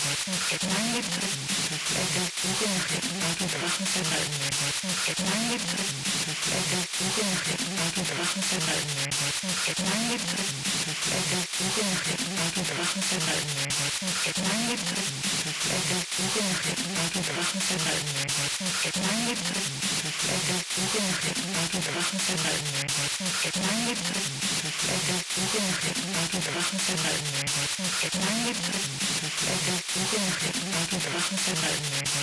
Man lebt auf der Suche nach dem alten Drachenverfall. Man lebt auf der Suche nach dem alten Drachenverfall. Man lebt auf der Suche nach dem alten Drachenverfall. Man lebt auf der Suche nach dem alten Drachenverfall. Man lebt auf der Suche nach dem alten Drachenverfall. Man lebt auf der Suche nach dem alten Drachenverfall. Man lebt auf der Suche nach dem alten Drachenverfall.